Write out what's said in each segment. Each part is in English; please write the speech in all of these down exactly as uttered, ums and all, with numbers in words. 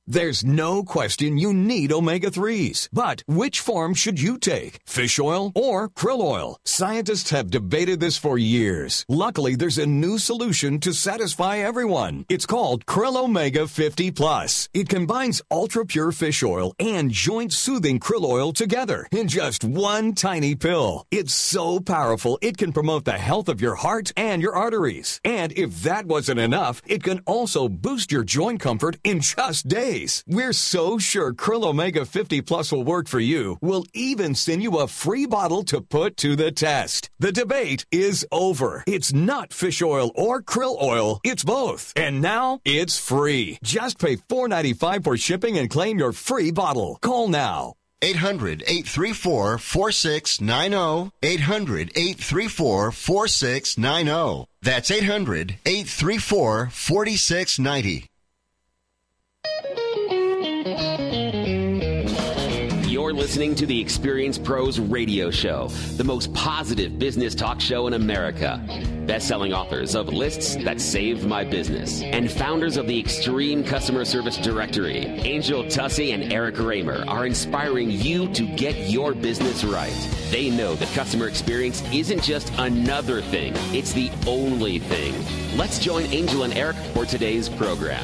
There's no question you need omega threes. But which form should you take? Fish oil or krill oil? Scientists have debated this for years. Luckily, there's a new solution to satisfy everyone. It's called Krill Omega fifty plus. It combines ultra-pure fish oil and joint-soothing krill oil together in just one tiny pill. It's so powerful, it can promote the health of your heart and your arteries. And if that wasn't enough, it can also boost your joint comfort in just days. We're so sure Krill Omega fifty plus will work for you. We'll even send you a free bottle to put to the test. The debate is over. It's not fish oil or krill oil. It's both. And now it's free. Just pay four dollars and ninety-five cents for shipping and claim your free bottle. Call now. eight hundred, eight three four, four six nine zero. eight hundred, eight three four, four six nine zero. That's eight hundred, eight three four, four six nine zero. You're listening to the Experience Pros Radio Show, the most positive business talk show in America. Best-selling authors of Lists That Saved My Business and founders of the Extreme Customer Service Directory, Angel Tussey and Eric Raymer, are inspiring you to get your business right. They know that customer experience isn't just another thing, it's the only thing. Let's join Angel and Eric for today's program.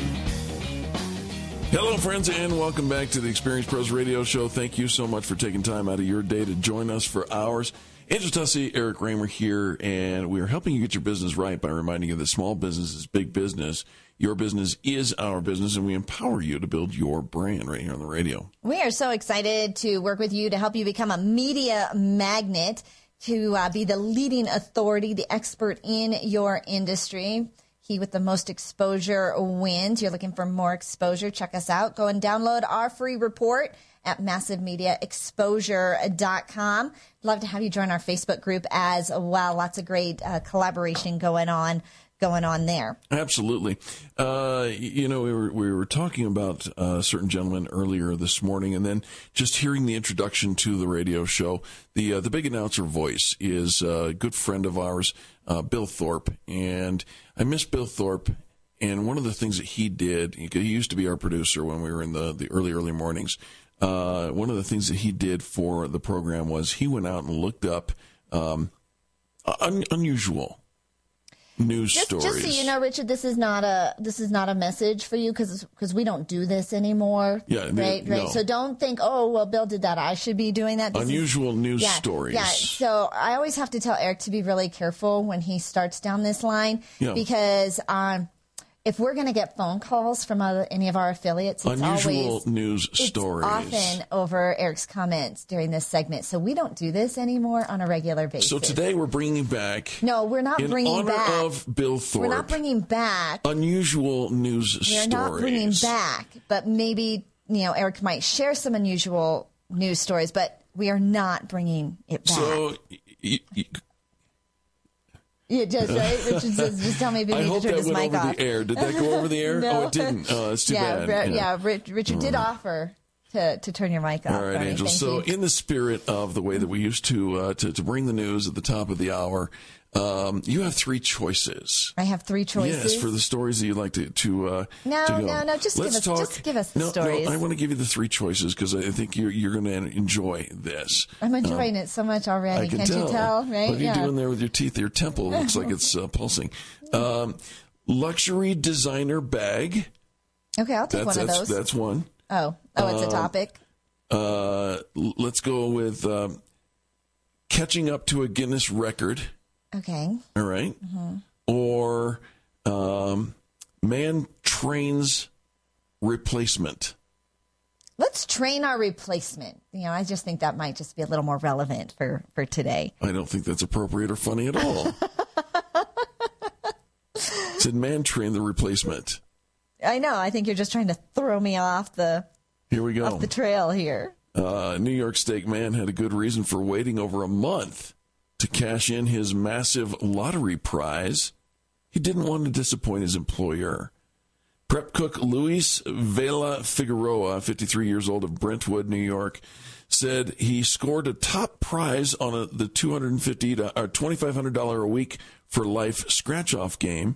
Hello, friends, and welcome back to the Experience Pros Radio Show. Thank you so much for taking time out of your day to join us for ours. Angel Tussey, Eric Raymer here, and we are helping you get your business right by reminding you that small business is big business. Your business is our business, and we empower you to build your brand right here on the radio. We are so excited to work with you to help you become a media magnet, to uh, be the leading authority, the expert in your industry. He with the most exposure wins. You're looking for more exposure. Check us out. Go and download our free report at massive media exposure dot com. Love to have you join our Facebook group as well. Lots of great uh, collaboration going on going on there. Absolutely. Uh, you know, we were we were talking about a certain gentleman earlier this morning, and then just hearing the introduction to the radio show. The uh, the big announcer voice is a good friend of ours, uh, Bill Thorpe, and I miss Bill Thorpe. And one of the things that he did, he, he used to be our producer when we were in the, the early, early mornings. Uh, one of the things that he did for the program was he went out and looked up um, un, unusual news just, stories. Just so you know, Richard, this is not a this is not a message for you because because we don't do this anymore. Yeah, right, right. No. So don't think, oh, well, Bill did that, I should be doing that. This unusual is, news yeah, stories. Yeah. So I always have to tell Eric to be really careful when he starts down this line yeah. because um, if we're going to get phone calls from other, any of our affiliates, it's unusual always, news it's stories. often over Eric's comments during this segment. So we don't do this anymore on a regular basis. So today we're bringing back. No, we're not in bringing honor back. of Bill Thorpe. We're not bringing back unusual news we're stories. We're not bringing back, but maybe you know Eric might share some unusual news stories, but we are not bringing it back. So. Y- y- Yeah, just right. Richard says, "Just tell me if you I need hope to turn that his went mic over off." the air. Did that go over the air? No. Oh, it didn't. Oh, it's too yeah, bad. Ri- yeah, Rich, Richard did offer to, to turn your mic off. All right, Barney. Angel. Thank So, you. in the spirit of the way that we used to uh, to, to bring the news at the top of the hour, um, you have three choices. I have three choices. Yes, for the stories that you'd like to to, uh, no, to go. no, no. Just Let's give us, talk. just give us the no, stories. No, I want to give you the three choices because I think you're you're going to enjoy this. I'm enjoying um, it so much already. I can Can't tell. you tell? Right? What are you yeah. doing there with your teeth? Your temple looks like it's uh, pulsing. Um, luxury designer bag. Okay, I'll take That's one that's of those. that's one. Oh, oh, it's Um, a topic. Uh, l- let's go with um, catching up to a Guinness record. Okay. All right. Mm-hmm. Or um, man trains replacement. Let's train our replacement. You know, I just think that might just be a little more relevant for, for today. I don't think that's appropriate or funny at all. Said man train the replacement. I know. I think you're just trying to throw me off the Here we go. off the trail here. Uh, New York Steak man had a good reason for waiting over a month to cash in his massive lottery prize. He didn't want to disappoint his employer. Prep cook Luis Vela Figueroa, fifty-three years old of Brentwood, New York, said he scored a top prize on a, the two hundred fifty dollars or twenty-five hundred dollars a week for life scratch-off game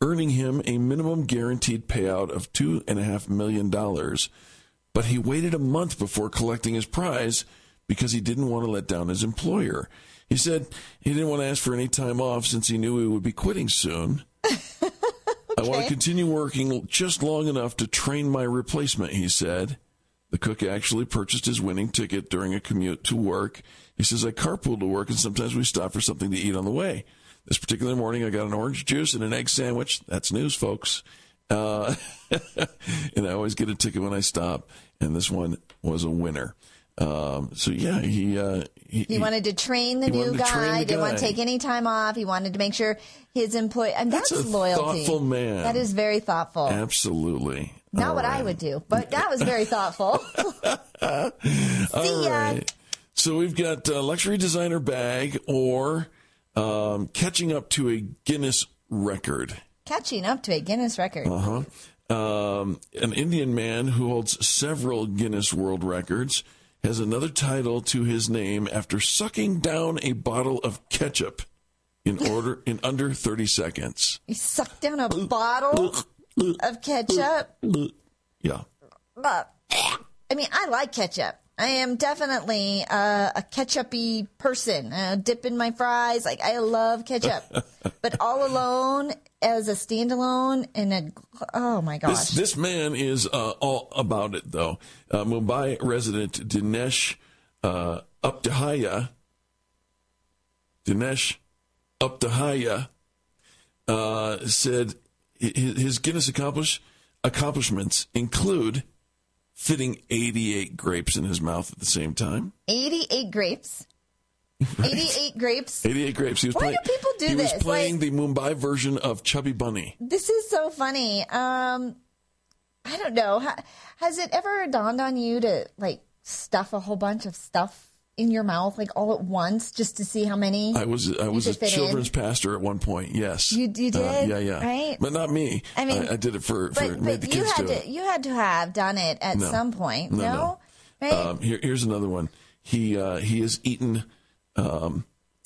earning him a minimum guaranteed payout of two point five million dollars. But he waited a month before collecting his prize because he didn't want to let down his employer. He said he didn't want to ask for any time off since he knew he would be quitting soon. Okay. I want to continue working just long enough to train my replacement, he said. The cook actually purchased his winning ticket during a commute to work. He says, I carpool to work, and sometimes we stop for something to eat on the way. This particular morning, I got an orange juice and an egg sandwich. That's news, folks. Uh, and I always get a ticket when I stop, and this one was a winner. Um, so, yeah, he, uh, he... He wanted to train the new guy. Train the Didn't guy. want to take any time off. He wanted to make sure his employee... And that's, that's a loyalty. thoughtful man. That is very thoughtful. Absolutely. Not All what right. I would do, but that was very thoughtful. See All ya. right. So we've got a luxury designer bag or um, catching up to a Guinness record. Catching up to a Guinness record. Uh-huh. Um, an Indian man who holds several Guinness World Records has another title to his name after sucking down a bottle of ketchup in order in under thirty seconds. He sucked down a bottle of ketchup. Yeah. But, I mean, I like ketchup. I am definitely uh, a ketchup-y person. Uh, dip in my fries. Like, I love ketchup. But all alone, as a standalone, in a, oh my gosh. This, this man is uh, all about it, though. Uh, Mumbai resident Dinesh uh, Updahaya, Dinesh Updahaya uh, said his, his Guinness accomplish, accomplishments include fitting eighty-eight grapes in his mouth at the same time. eighty-eight grapes. Right. eighty-eight grapes. eighty-eight grapes. He was Why playing, do people do he this? was playing Like, the Mumbai version of Chubby Bunny. This is so funny. Um, I don't know. Ha- has it ever dawned on you to like stuff a whole bunch of stuff in your mouth like all at once just to see how many? I was I was a fit children's in? pastor at one point. Yes, You- you did? Uh, yeah, yeah. Right? But not me. I mean, I, I did it for, for But, made the but you kids had do to it. you had to have done it at No. some point. No, No, no. right? Um, here, here's another one. He uh, he has eaten um,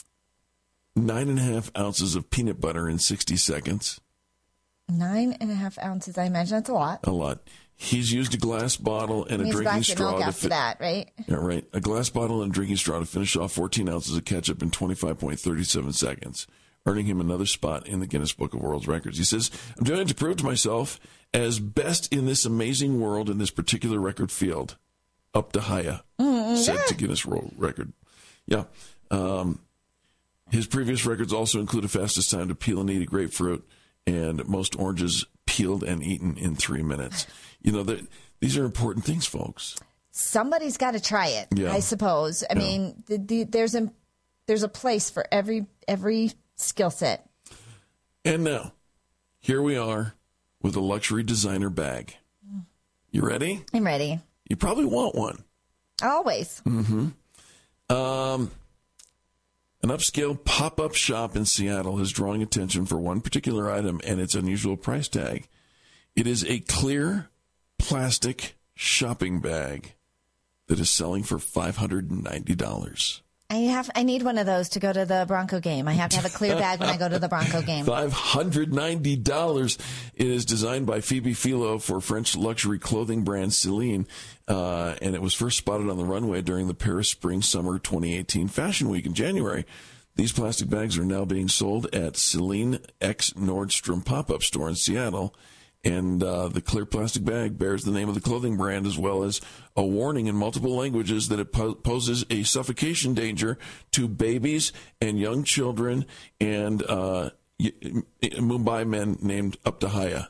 nine and a half ounces of peanut butter in sixty seconds. Nine and a half ounces. I imagine that's a lot. A lot. He's used a glass bottle and a Means a drinking glass of straw milk to after fi- that, right? Yeah, right. A glass bottle and a drinking straw to finish off fourteen ounces of ketchup in twenty-five point three seven seconds, earning him another spot in the Guinness Book of World Records. He says, I'm doing it to prove to myself as best in this amazing world in this particular record field. Updahaya Mm-hmm. said to Guinness World Record. Yeah. Um, his previous records also include a fastest time to peel and eat a grapefruit and most oranges peeled and eaten in three minutes. You know, that these are important things, folks. Somebody's got to try it, Yeah. I suppose. I Yeah. mean, the, the, there's a there's a place for every every skill set. And now, here we are with a luxury designer bag. You ready? I'm ready. You probably want one. Always. Mm-hmm. Um, an upscale pop-up shop in Seattle is drawing attention for one particular item and its unusual price tag. It is a clear plastic shopping bag that is selling for five hundred ninety dollars. I have. I need one of those to go to the Bronco game. I have to have a clear bag when I go to the Bronco game. five hundred ninety dollars. It is designed by Phoebe Philo for French luxury clothing brand Celine, uh, and it was first spotted on the runway during the Paris Spring Summer twenty eighteen Fashion Week in January. These plastic bags are now being sold at Celine X Nordstrom pop-up store in Seattle. And uh, the clear plastic bag bears the name of the clothing brand as well as a warning in multiple languages that it po- poses a suffocation danger to babies and young children and uh, y- Mumbai men named Updahaya.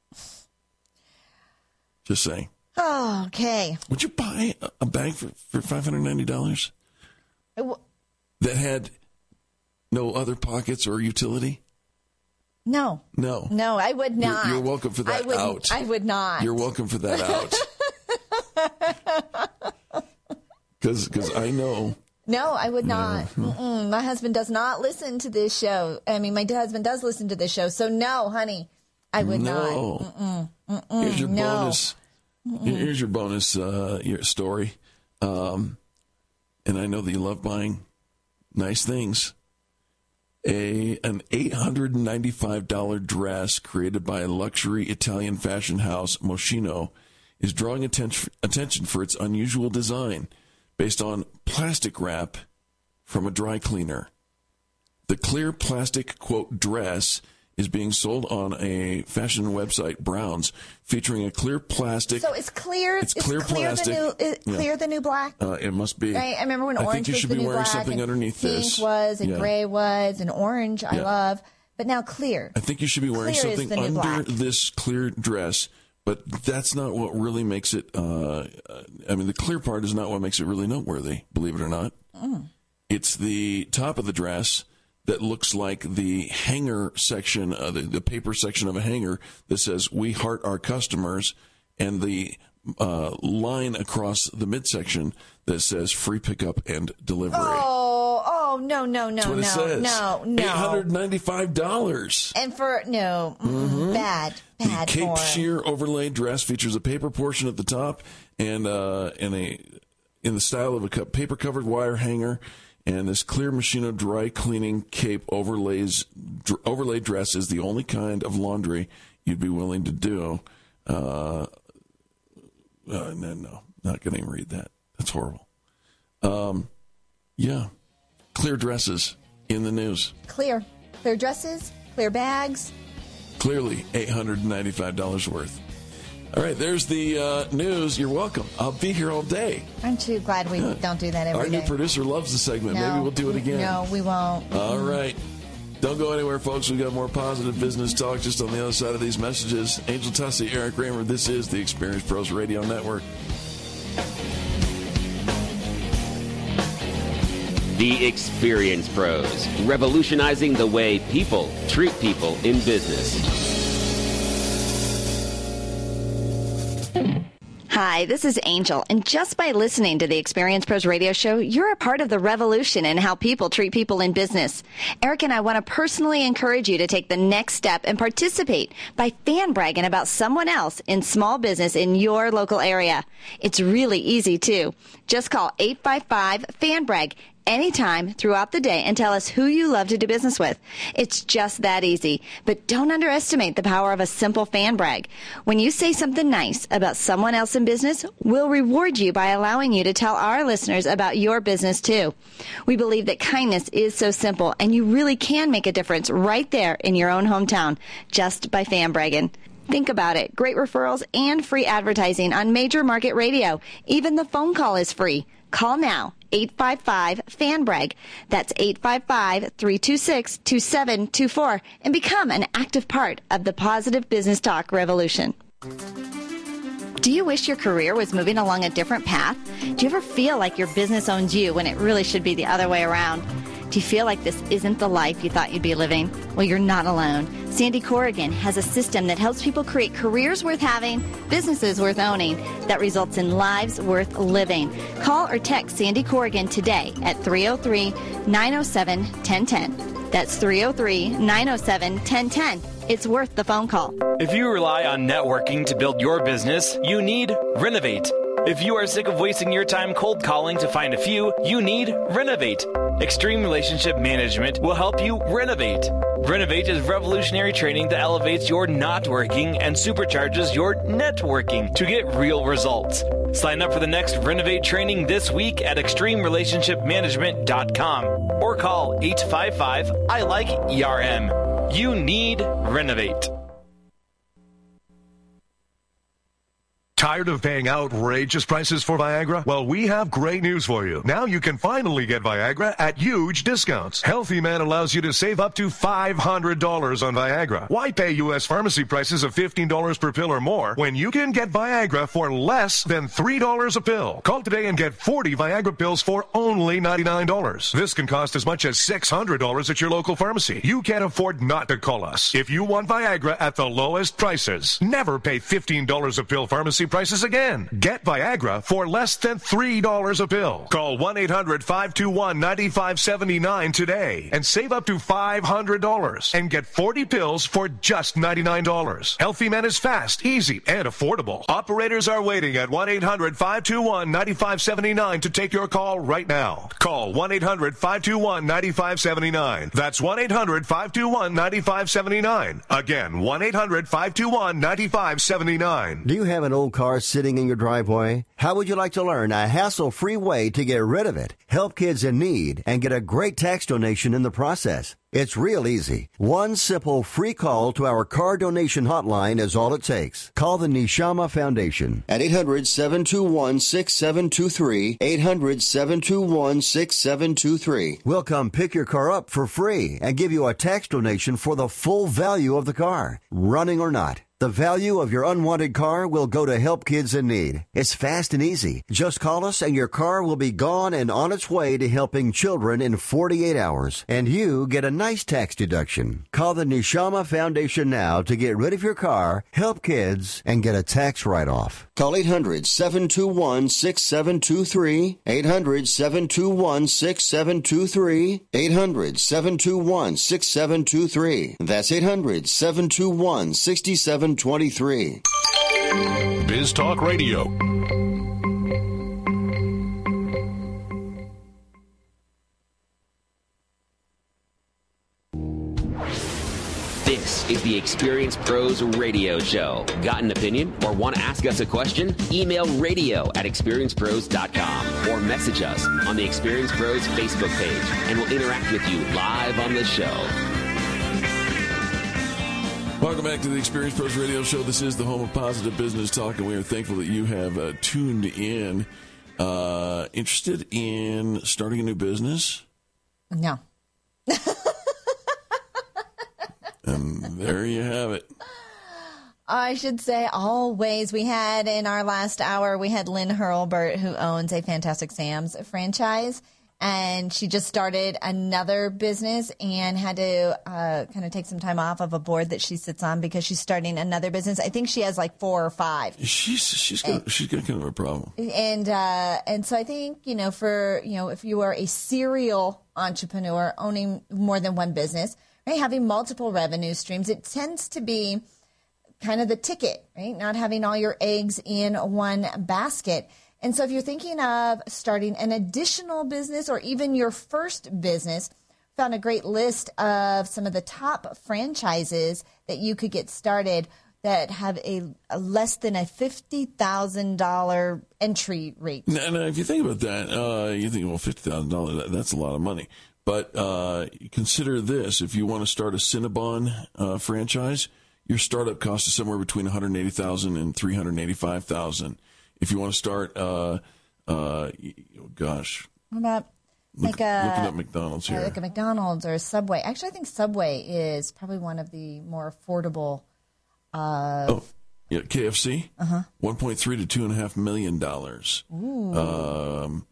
Just saying. Oh, okay. Would you buy a- a bag for, for five hundred ninety dollars that had no other pockets or utility? No. No. No, I would not. You're, you're welcome for that I would, out. I would not. You're welcome for that out. Because I know. No, I would not. Mm-mm. My husband does not listen to this show. I mean, my husband does listen to this show. So, no, honey, I would no. not. Mm-mm. Mm-mm. Here's your no. bonus. Mm-mm. Here's your bonus uh, your story. Um, and I know that you love buying nice things. A an eight hundred ninety-five dollars dress created by a luxury Italian fashion house, Moschino, is drawing atten- attention for its unusual design based on plastic wrap from a dry cleaner. The clear plastic, quote, dress is being sold on a fashion website, Browns, featuring a clear plastic. So it's clear. It's clear, clear plastic. The new, is yeah. Clear the new black. Uh, it must be. Right? I remember when I orange think you was should the be new wearing black, something and underneath pink this. was, and Yeah. gray was, and orange. I Yeah. love, but now clear. I think you should be wearing Clear is something the new under black. this clear dress, but that's not what really makes it. Uh, I mean, the clear part is not what makes it really noteworthy. Believe it or not, Mm. it's the top of the dress that looks like the hanger section, uh, the, the paper section of a hanger that says "We heart our customers," and the uh, line across the midsection that says "Free pickup and delivery." Oh, oh, no, no, no, That's what no, it says. no, no. eight hundred ninety-five dollars. And for, no, mm, bad, bad The Cape form. sheer overlay dress features a paper portion at the top and uh, and a in the style of a co- paper covered wire hanger. And this clear Moschino dry cleaning cape overlays dr- overlay dress is the only kind of laundry you'd be willing to do. Uh, uh, no, no, not going to even read that. That's horrible. Um, yeah, clear dresses in the news. Clear. Clear dresses, clear bags. Clearly eight hundred ninety-five dollars worth. All right, there's the uh, news. You're welcome. I'll be here all day. Aren't you glad we Yeah. don't do that every Our day? new producer loves the segment. No, Maybe we'll do it again. No, we won't. All right. Don't go anywhere, folks. We've got more positive business talk just on the other side of these messages. Angel Tussey, Eric Kramer. This is the Experience Pros Radio Network. The Experience Pros, revolutionizing the way people treat people in business. Hi, this is Angel, and just by listening to the Experience Pros radio show, you're a part of the revolution in how people treat people in business. Eric and I want to personally encourage you to take the next step and participate by fan bragging about someone else in small business in your local area. It's really easy, too. Just call eight five five, fan brag anytime throughout the day and tell us who you love to do business with. It's just that easy. But don't underestimate the power of a simple fan brag. When you say something nice about someone else in business, we'll reward you by allowing you to tell our listeners about your business too. We believe that kindness is so simple and you really can make a difference right there in your own hometown just by fan bragging. Think about it. Great referrals and free advertising on major market radio. Even the phone call is free. Call now, eight five five, fan brag. That's eight five five, three two six, two seven two four, and become an active part of the positive business talk revolution. Do you wish your career was moving along a different path? Do you ever feel like your business owns you when it really should be the other way around? Do you feel like this isn't the life you thought you'd be living? Well, you're not alone. Sandy Corrigan has a system that helps people create careers worth having, businesses worth owning, that results in lives worth living. Call or text Sandy Corrigan today at three oh three, nine oh seven, one oh one oh. That's three oh three, nine oh seven, one oh one oh. It's worth the phone call. If you rely on networking to build your business, you need Renovate. If you are sick of wasting your time cold calling to find a few, you need Renovate. Extreme Relationship Management will help you renovate. Renovate is revolutionary training that elevates your not working and supercharges your networking to get real results. Sign up for the next Renovate training this week at extreme relationship management dot com or call eight five five, I like E R M. You need Renovate. Tired of paying outrageous prices for Viagra? Well, we have great news for you. Now you can finally get Viagra at huge discounts. Healthy Man allows you to save up to five hundred dollars on Viagra. Why pay U S pharmacy prices of fifteen dollars per pill or more when you can get Viagra for less than three dollars a pill? Call today and get forty Viagra pills for only ninety-nine dollars. This can cost as much as six hundred dollars at your local pharmacy. You can't afford not to call us. If you want Viagra at the lowest prices, never pay fifteen dollars a pill pharmacy prices prices again. Get Viagra for less than three dollars a pill. Call one eight hundred five two one nine five seven nine today and save up to five hundred dollars and get forty pills for just ninety-nine dollars. Healthy Men is fast, easy, and affordable. Operators are waiting at one eight hundred five two one nine five seven nine to take your call right now. Call one eight hundred five two one nine five seven nine. That's one eight hundred five two one nine five seven nine. Again, one eight hundred five two one nine five seven nine. Do you have an old car sitting in your driveway? How would you like to learn a hassle-free way to get rid of it, help kids in need, and get a great tax donation in the process? It's real easy. One simple free call to our car donation hotline is all it takes. Call the Neshama Foundation at eight hundred seven two one six seven two three, eight hundred seven two one six seven two three. We'll come pick your car up for free and give you a tax donation for the full value of the car, running or not. The value of your unwanted car will go to help kids in need. It's fast and easy. Just call us and your car will be gone and on its way to helping children in forty-eight hours. And you get a nice tax deduction. Call the Neshama Foundation now to get rid of your car, help kids, and get a tax write-off. Call eight hundred seven two one six seven two three, eight hundred seven two one six seven two three, eight hundred seven two one six seven two three. That's eight hundred seven two one six seven two three. Biz Talk Radio. This is the Experience Pros Radio Show. Got an opinion or want to ask us a question? Email radio at experience pros dot com or message us on the Experience Pros Facebook page, and we'll interact with you live on the show. Welcome back to the Experience Pros Radio Show. This is the home of positive business talk, and we are thankful that you have uh, tuned in. Uh, interested in starting a new business? No. And there you have it. I should say always. We had in our last hour, we had Lynn Hurlbert, who owns a Fantastic Sam's franchise. And she just started another business and had to uh, kind of take some time off of a board that she sits on because she's starting another business. I think she has like four or five. She's she's got and, she's got kind of a problem. And uh, and so I think you know for you know if you are a serial entrepreneur owning more than one business, right, having multiple revenue streams, it tends to be kind of the ticket, right? Not having all your eggs in one basket. And so if you're thinking of starting an additional business or even your first business, found a great list of some of the top franchises that you could get started that have a, a less than a fifty thousand dollars entry rate. Now, now, if you think about that, uh, you think, well, fifty thousand dollars, that, that's a lot of money. But uh, consider this. If you want to start a Cinnabon uh, franchise, your startup cost is somewhere between one hundred eighty thousand dollars and three hundred eighty-five thousand dollars. If you want to start, uh, uh, oh gosh. What about Look, like a, looking up McDonald's here. Uh, like a McDonald's or a Subway. Actually, I think Subway is probably one of the more affordable. Uh, oh, yeah, K F C? Uh-huh. one point three to two point five million dollars. Ooh. Um,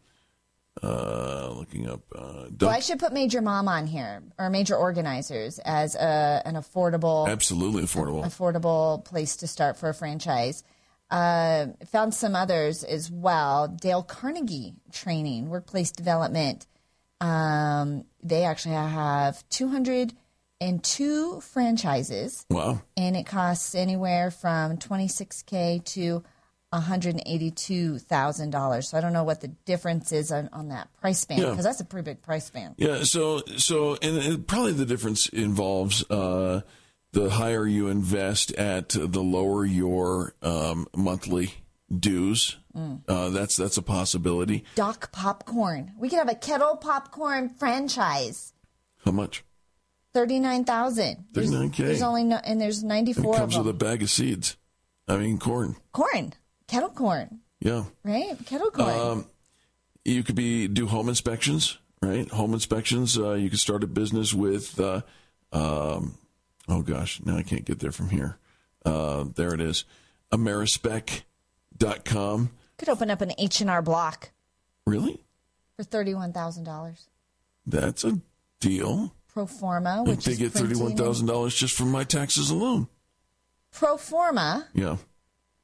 uh, looking up. Uh, well, I should put Major Mom on here, or Major Organizers, as a, an affordable. Absolutely affordable. Affordable place to start for a franchise. Uh, found some others as well. Dale Carnegie Training, Workplace Development. Um, they actually have two hundred two franchises. Wow. And it costs anywhere from twenty-six thousand dollars to one hundred eighty-two thousand dollars. So I don't know what the difference is on, on that price band, because yeah. that's a pretty big price band. Yeah, so, so and, and probably the difference involves uh, the higher you invest at, the lower your um, monthly dues. Mm. Uh, that's that's a possibility. Doc Popcorn. We could have a kettle popcorn franchise. How much? Thirty-nine thousand. Thirty-nine k. There's only no, and there's ninety-four. It comes of them. with a bag of seeds. I mean, corn. Corn, kettle corn. Yeah. Right, kettle corn. Um, you could be do home inspections, right? Home inspections. Uh, you could start a business with. Uh, um, oh gosh, now I can't get there from here. Uh, there it is. Amerispec dot com. Could open up an H and R Block. Really? For thirty-one thousand dollars. That's a deal. Proforma, which they is get thirty-one thousand dollars just from my taxes alone. Proforma. Yeah.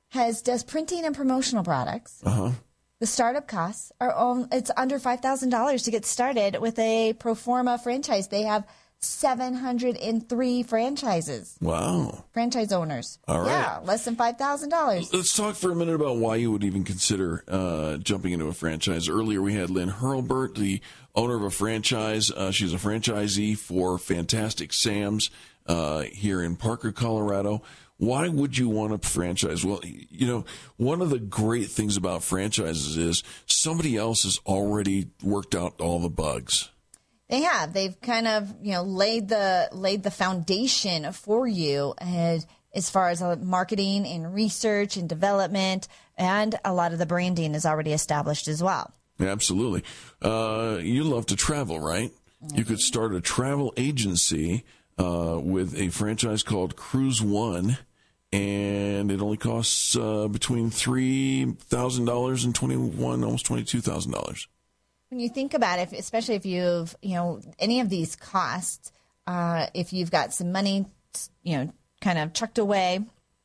has does printing and promotional products. Uh-huh. The startup costs are on, it's under five thousand dollars to get started with a pro forma franchise. They have seven hundred three franchises. Wow. Franchise owners. All right. Yeah, less than five thousand dollars. Let's talk for a minute about why you would even consider uh, jumping into a franchise. Earlier, we had Lynn Hurlburt, the owner of a franchise. Uh, she's a franchisee for Fantastic Sam's uh, here in Parker, Colorado. Why would you want a franchise? Well, you know, one of the great things about franchises is somebody else has already worked out all the bugs. They have. They've kind of, you know, laid the laid the foundation for you, and as far as uh, marketing and research and development, and a lot of the branding is already established as well. Absolutely. Uh, you love to travel, right? Mm-hmm. You could start a travel agency uh, with a franchise called Cruise One, and it only costs uh, between three thousand dollars and twenty-one, almost twenty-two thousand dollars. When you think about it, especially if you've, you know, any of these costs, uh, if you've got some money, you know, kind of chucked away,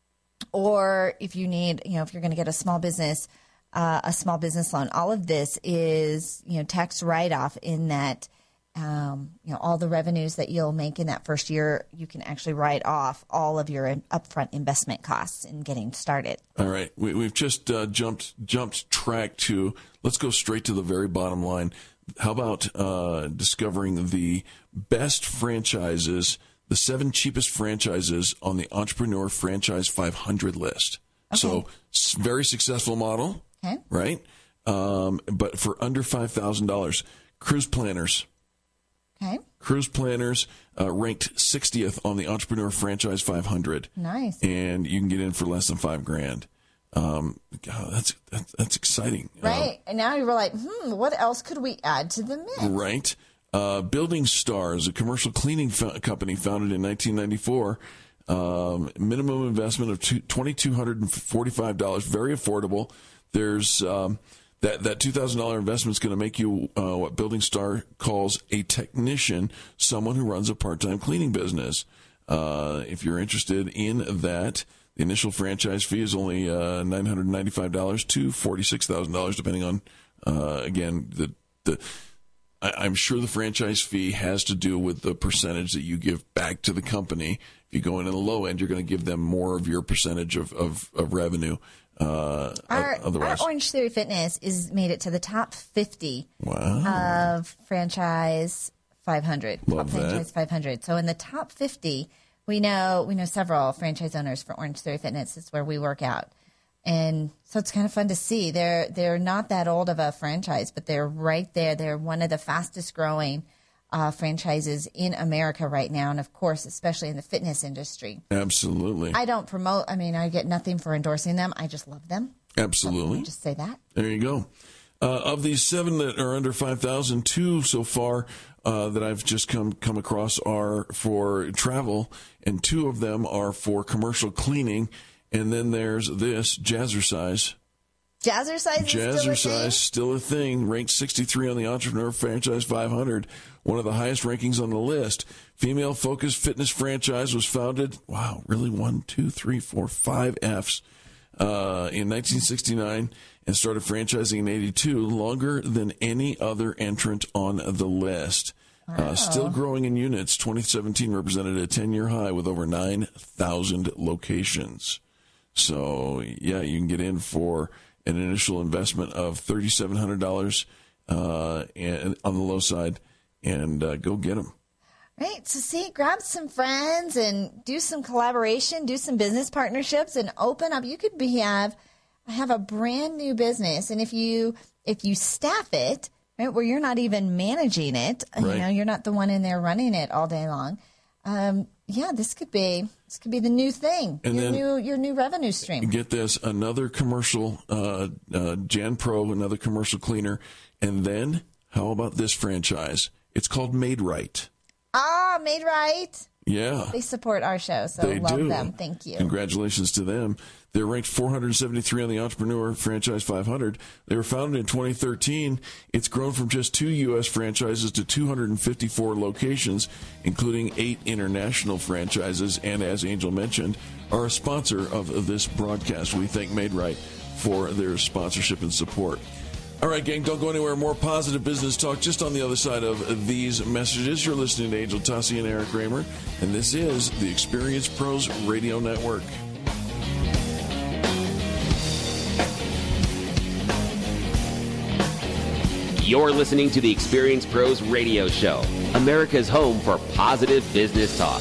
or if you need, you know, if you're going to get a small business, uh, a small business loan, all of this is, you know, tax write-off in that, um, you know, all the revenues that you'll make in that first year, you can actually write off all of your upfront investment costs in getting started. All right. We, we've just uh, jumped jumped track to, let's go straight to the very bottom line. How about uh, discovering the best franchises, the seven cheapest franchises on the Entrepreneur Franchise five hundred list? Okay. So, very successful model, okay. Right? Um, but for under five thousand dollars. Cruise Planners. Okay. Cruise Planners uh, ranked sixtieth on the Entrepreneur Franchise five hundred. Nice. And you can get in for less than five grand. Um, God, that's, that's that's exciting. Right. Uh, and now you're like, hmm, what else could we add to the mix? Right. Uh, Building Stars, a commercial cleaning fo- company founded in nineteen ninety-four. Um, minimum investment of two thousand two hundred forty-five dollars. Very affordable. There's... Um, That that two thousand dollars investment is going to make you uh, what Building Star calls a technician, someone who runs a part-time cleaning business. Uh, if you're interested in that, the initial franchise fee is only uh, nine hundred ninety-five dollars to forty-six thousand dollars, depending on, uh, again, the the. I, I'm sure the franchise fee has to do with the percentage that you give back to the company. If you go in at the low end, you're going to give them more of your percentage of, of, of revenue. Uh, our, otherwise. our Orange Theory Fitness is made it to the top fifty wow. of Franchise five hundred. Love top that. Franchise five hundred. So in the top fifty, we know we know several franchise owners for Orange Theory Fitness. It's where we work out, and so it's kind of fun to see. They're they're not that old of a franchise, but they're right there. They're one of the fastest growing Uh, franchises in America right now, and of course, especially in the fitness industry. Absolutely. I don't promote, I mean, I get nothing for endorsing them. I just love them. Absolutely. Just say that. There you go. Uh, of these seven that are under five thousand, two so far uh, that I've just come, come across are for travel, and two of them are for commercial cleaning. And then there's this, Jazzercise. Jazzercise is Jazzercise, still a thing? still a thing, ranked sixty-three on the Entrepreneur Franchise five hundred, one of the highest rankings on the list. Female-focused fitness franchise was founded, wow, really, one, two, three, four, five Fs, uh, in nineteen sixty-nine and started franchising in eighty-two, longer than any other entrant on the list. Wow. Uh, still growing in units, twenty seventeen represented a ten-year high with over nine thousand locations. So, yeah, you can get in for an initial investment of three thousand seven hundred dollars uh, and, on the low side, and uh, go get them. Right. So, see, grab some friends and do some collaboration, do some business partnerships, and open up. You could be have have a brand new business, and if you if you staff it, right, where you're not even managing it, right. you know, you're not the one in there running it all day long. Um, yeah, this could be this could be the new thing, and your new your new revenue stream. Get this, another commercial, uh, uh, Jan Pro, another commercial cleaner, and then how about this franchise? It's called Made Right. Ah, Made Right. Yeah, they support our show, so they love do. them. Thank you. Congratulations to them. They're ranked four hundred seventy-three on the Entrepreneur Franchise five hundred. They were founded in twenty thirteen. It's grown from just two U S franchises to two hundred fifty-four locations, including eight international franchises, and as Angel mentioned, are a sponsor of this broadcast. We thank MadeRight for their sponsorship and support. All right, gang, don't go anywhere. More positive business talk just on the other side of these messages. You're listening to Angel Tussey and Eric Raymer, and this is the Experience Pros Radio Network. You're listening to the Experience Pros Radio Show, America's home for positive business talk.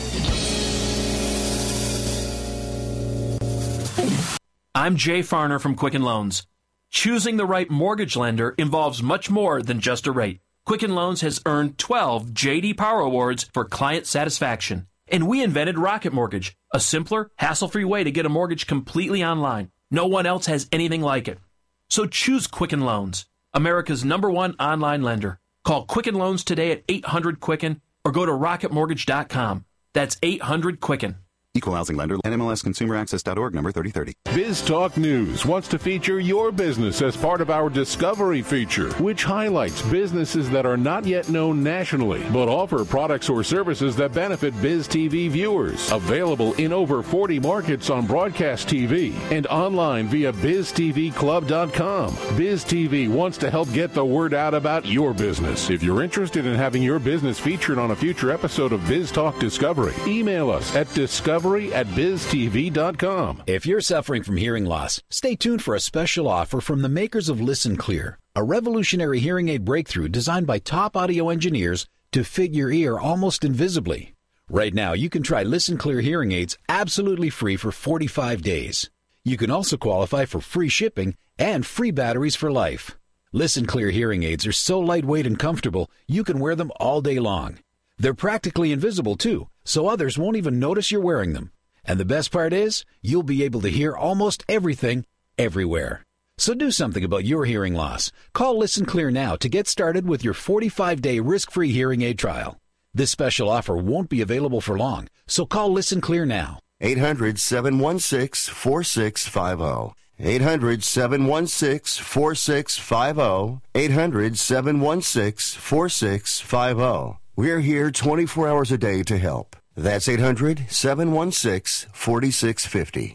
I'm Jay Farner from Quicken Loans. Choosing the right mortgage lender involves much more than just a rate. Quicken Loans has earned twelve J D Power Awards for client satisfaction. And we invented Rocket Mortgage, a simpler, hassle-free way to get a mortgage completely online. No one else has anything like it. So choose Quicken Loans, America's number one online lender. Call Quicken Loans today at eight hundred Quicken or go to rocket mortgage dot com. That's eight hundred Quicken. Equal housing lender, N M L S consumer access dot org, number thirty thirty. BizTalk News wants to feature your business as part of our Discovery feature, which highlights businesses that are not yet known nationally, but offer products or services that benefit BizTV viewers. Available in over forty markets on broadcast T V and online via biz t v club dot com. BizTV wants to help get the word out about your business. If you're interested in having your business featured on a future episode of BizTalk Discovery, email us at discovery at biz t v dot com. If you're suffering from hearing loss, stay tuned for a special offer from the makers of Listen Clear, a revolutionary hearing aid breakthrough designed by top audio engineers to fit your ear almost invisibly. Right now, you can try Listen Clear hearing aids absolutely free for forty-five days. You can also qualify for free shipping and free batteries for life. Listen Clear hearing aids are so lightweight and comfortable, you can wear them all day long. They're practically invisible, too, so others won't even notice you're wearing them. And the best part is, you'll be able to hear almost everything, everywhere. So do something about your hearing loss. Call Listen Clear now to get started with your forty-five day risk-free hearing aid trial. This special offer won't be available for long, so call Listen Clear now. eight hundred, seven one six, four six five zero. eight hundred, seven one six, four six five zero. eight hundred, seven one six, four six five zero. We're here twenty-four hours a day to help. That's eight hundred, seven one six, four six five zero.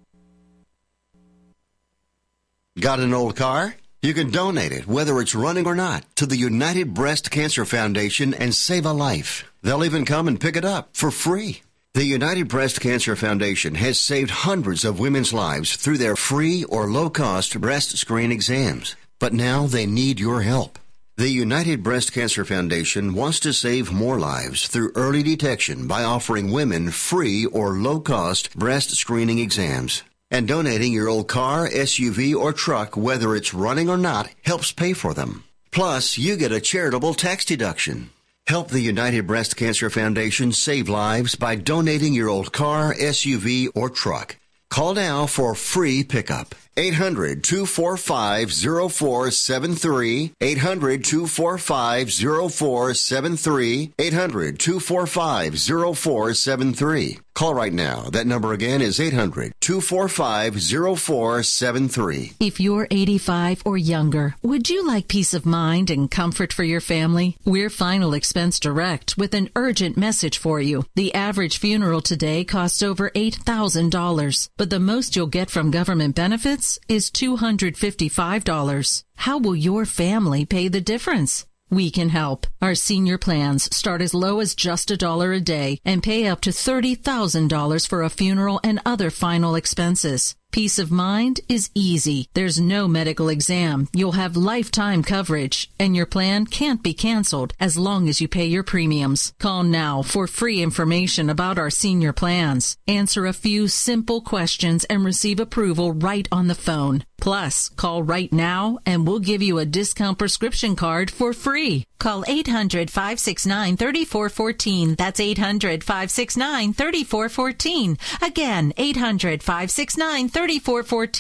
Got an old car? You can donate it, whether it's running or not, to the United Breast Cancer Foundation and save a life. They'll even come and pick it up for free. The United Breast Cancer Foundation has saved hundreds of women's lives through their free or low-cost breast screen exams. But now they need your help. The United Breast Cancer Foundation wants to save more lives through early detection by offering women free or low-cost breast screening exams. And donating your old car, S U V, or truck, whether it's running or not, helps pay for them. Plus, you get a charitable tax deduction. Help the United Breast Cancer Foundation save lives by donating your old car, S U V, or truck. Call now for free pickup. eight hundred, two four five, zero four seven three. eight hundred, two four five, zero four seven three. eight hundred, two four five, zero four seven three. Call right now. That number again is eight hundred, two four five, zero four seven three. If you're eighty-five or younger, would you like peace of mind and comfort for your family? We're Final Expense Direct with an urgent message for you. The average funeral today costs over eight thousand dollars, but the most you'll get from government benefits is two hundred fifty-five dollars. How will your family pay the difference? We can help. Our senior plans start as low as just a dollar a day and pay up to thirty thousand dollars for a funeral and other final expenses. Peace of mind is easy. There's no medical exam. You'll have lifetime coverage, and your plan can't be canceled as long as you pay your premiums. Call now for free information about our senior plans. Answer a few simple questions and receive approval right on the phone. Plus, call right now and we'll give you a discount prescription card for free. Call eight hundred, five six nine, three four one four. That's eight hundred, five six nine, three four one four. Again, eight hundred, five six nine, three four one four.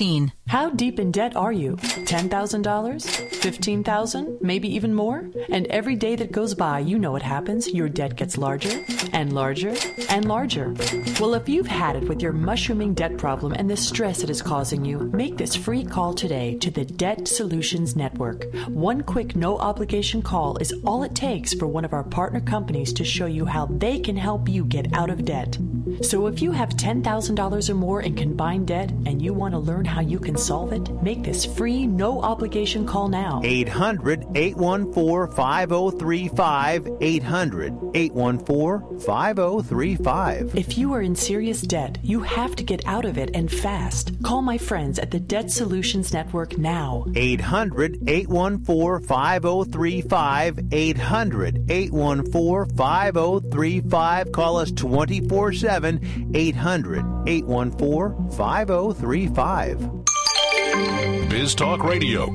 How deep in debt are you? ten thousand dollars? fifteen thousand dollars? Maybe even more? And every day that goes by, you know what happens. Your debt gets larger and larger and larger. Well, if you've had it with your mushrooming debt problem and the stress it is causing you, make this free call today to the Debt Solutions Network. One quick no-obligation call is all it takes for one of our partner companies to show you how they can help you get out of debt. So if you have ten thousand dollars or more in combined debt and you want to learn how you can solve it, make this free, no-obligation call now. eight hundred, eight one four, five oh three five. eight hundred, eight one four, five oh three five. If you are in serious debt, you have to get out of it and fast. Call my friends at the Debt Solutions Network now. eight hundred, eight one four, five oh three five. eight hundred, eight one four, five oh three five. Call us twenty-four seven. eight hundred, eight one four, five oh three five. Biz Talk Radio.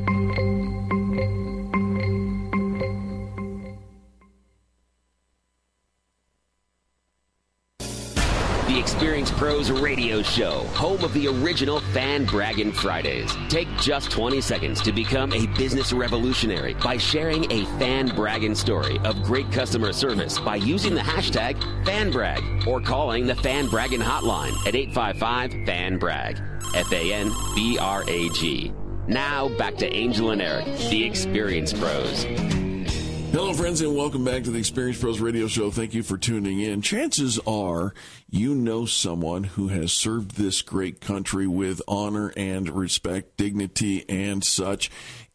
The Experience Pros Radio Show, home of the original Fan Braggin' Fridays. Take just twenty seconds to become a business revolutionary by sharing a fan bragging story of great customer service by using the hashtag FanBrag or calling the Fan Braggin' hotline at eight five five, fan brag. F A N B R A G. Now back to Angel and Eric, the Experience Pros. Hello, friends, and welcome back to the Experience Pros Radio Show. Thank you for tuning in. Chances are you know someone who has served this great country with honor and respect, dignity, and such,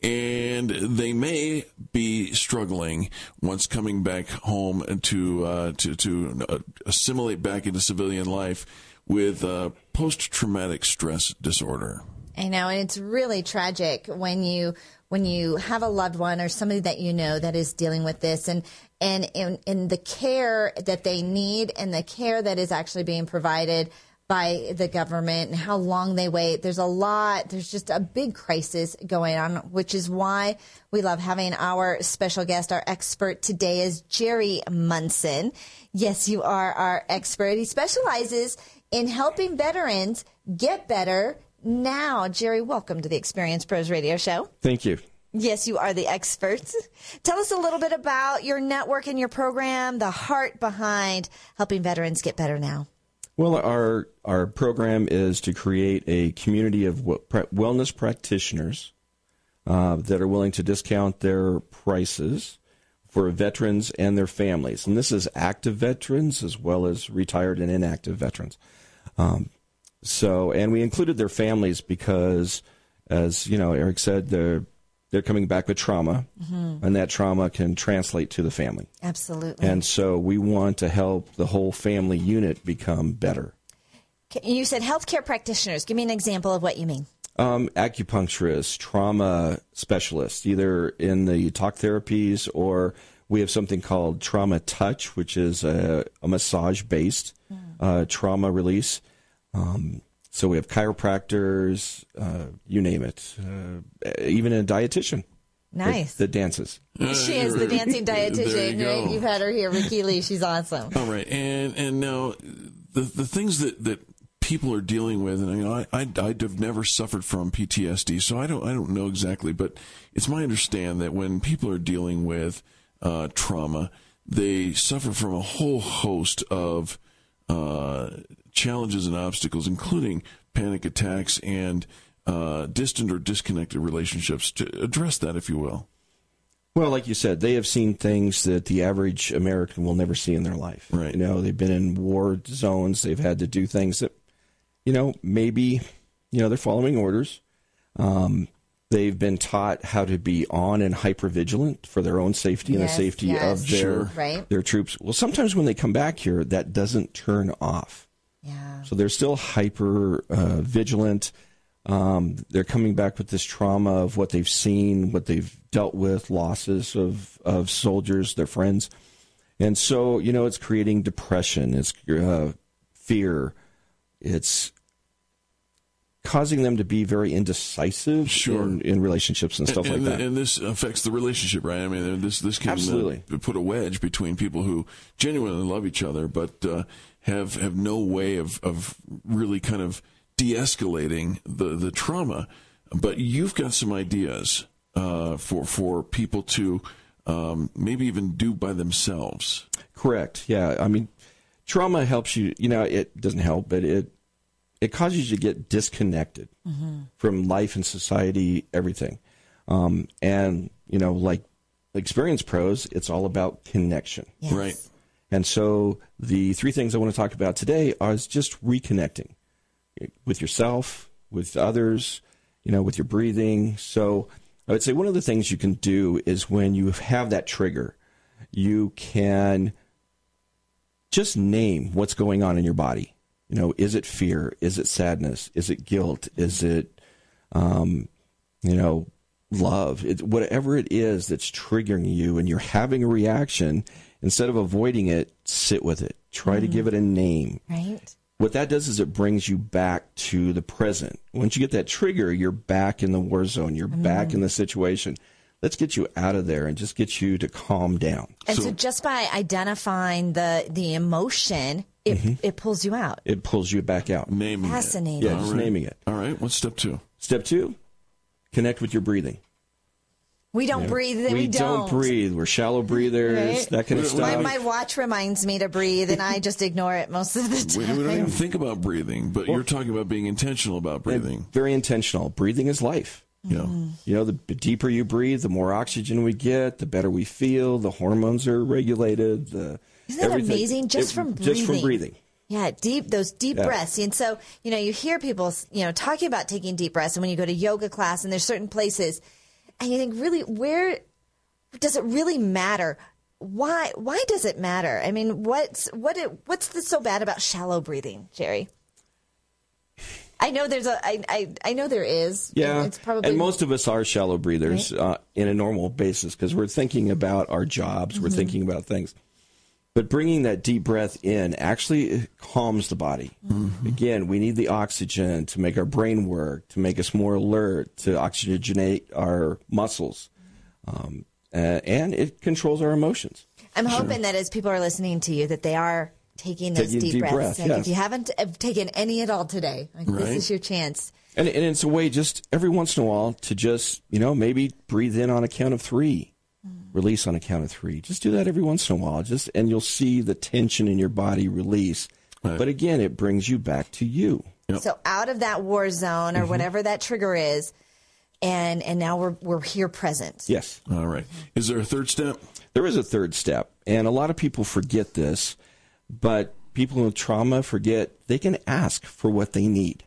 and they may be struggling once coming back home to uh, to to uh, assimilate back into civilian life with uh, post-traumatic stress disorder. I know, and it's really tragic when you when you have a loved one or somebody that you know that is dealing with this, and and in, in the care that they need and the care that is actually being provided by the government and how long they wait. There's a lot. There's just a big crisis going on, which is why we love having our special guest. Our expert today is Jerry Munson. Yes, you are our expert. He specializes in helping veterans get better now. Jerry, welcome to the Experience Pros Radio Show. Thank you. Yes, you are the experts. Tell us a little bit about your network and your program, the heart behind helping veterans get better now. Well, our our program is to create a community of wellness practitioners uh, that are willing to discount their prices for veterans and their families. And this is active veterans as well as retired and inactive veterans. Um, so, and we included their families because, as you know, Eric said, they're they're coming back with trauma, mm-hmm. and that trauma can translate to the family. Absolutely. And so we want to help the whole family unit become better. You said healthcare practitioners. Give me an example of what you mean. Um, acupuncturists, trauma specialists, either in the talk therapies, or we have something called Trauma Touch, which is a, a massage-based mm. uh, trauma release. Um, so we have chiropractors, uh, you name it, uh, even a dietitian. Nice. That, that dances. She is the dancing dietitian. You Right? You've had her here, Ricky Lee. She's awesome. All right, and and now the the things that, that people are dealing with, and you know, I, I I've never suffered from P T S D, so I don't I don't know exactly, but it's my understanding that when people are dealing with uh, trauma, they suffer from a whole host of uh, challenges and obstacles, including panic attacks and uh, distant or disconnected relationships. To address that, if you will. Well, like you said, they have seen things that the average American will never see in their life. Right. You know, they've been in war zones. They've had to do things that, you know, maybe, you know, they're following orders. Um, they've been taught how to be on and hypervigilant for their own safety and Yes, the safety yes. of their Sure. Right. their troops. Well, sometimes when they come back here, that doesn't turn off. Yeah. So they're still hyper uh, vigilant. Um, they're coming back with this trauma of what they've seen, what they've dealt with, losses of, of soldiers, their friends. And so, you know, it's creating depression, it's uh, fear, it's causing them to be very indecisive Sure. in, in relationships and stuff and, like and, that. And this affects the relationship, right? I mean, this this can Absolutely. Uh, put a wedge between people who genuinely love each other, but uh, have have no way of, of really kind of de-escalating the, the trauma. But you've got some ideas uh, for for people to um, maybe even do by themselves. Correct. Yeah. I mean, trauma helps you. You know, it doesn't help, but it it causes you to get disconnected mm-hmm. from life and society, everything. Um, and you know, like Experience Pros, it's all about connection, yes. right? And so the three things I want to talk about today are just reconnecting with yourself, with others, you know, with your breathing. So I would say one of the things you can do is when you have that trigger, you can just name what's going on in your body. You know, is it fear? Is it sadness? Is it guilt? Is it, um, you know, love? It, whatever it is that's triggering you and you're having a reaction, instead of avoiding it, sit with it. Try mm. to give it a name. Right. What that does is it brings you back to the present. Once you get that trigger, you're back in the war zone. You're mm. back in the situation. Let's get you out of there and just get you to calm down. And so, so just by identifying the the emotion, it mm-hmm. it pulls you out. It pulls you back out. Naming Fascinating. it. Yeah, just right. naming it. All right. What's step two? Step two, connect with your breathing. We don't you know, breathe. We, we don't. don't breathe. We're shallow breathers, right? that kind of stuff. My, my watch reminds me to breathe, and I just ignore it most of the time. We, we don't even think about breathing, but well, you're talking about being intentional about breathing. Very intentional. Breathing is life. Yeah. Mm-hmm. You know, the deeper you breathe, the more oxygen we get, the better we feel, the hormones are regulated. The, Isn't that everything. amazing? Just it, from breathing. Just from breathing. Yeah, deep those deep yeah. breaths. And so, you know, you hear people, you know, talking about taking deep breaths, and when you go to yoga class, and there's certain places, and you think, really, where does it really matter? Why? Why does it matter? I mean, what's what? It, what's the, so bad about shallow breathing, Jerry? I know there's a. I I, I know there is. Yeah, and it's probably, and most of us are shallow breathers right? uh, in a normal basis because we're thinking about our jobs, mm-hmm. we're thinking about things. But bringing that deep breath in actually calms the body. Mm-hmm. Again, we need the oxygen to make our brain work, to make us more alert, to oxygenate our muscles. Um, uh, and it controls our emotions. I'm hoping sure. that as people are listening to you, that they are taking those taking deep, deep breaths. breath, like yes. If you haven't taken any at all today, like right. this is your chance. And, and it's a way just every once in a while to just, you know, maybe breathe in on a count of three. Release on a count of three. Just do that every once in a while, just and you'll see the tension in your body release. Right. But again, it brings you back to you. Yep. So out of that war zone or mm-hmm. whatever that trigger is, and and now we're we're here present. Yes. All right. Is there a third step? There is a third step, and a lot of people forget this, but people with trauma forget they can ask for what they need.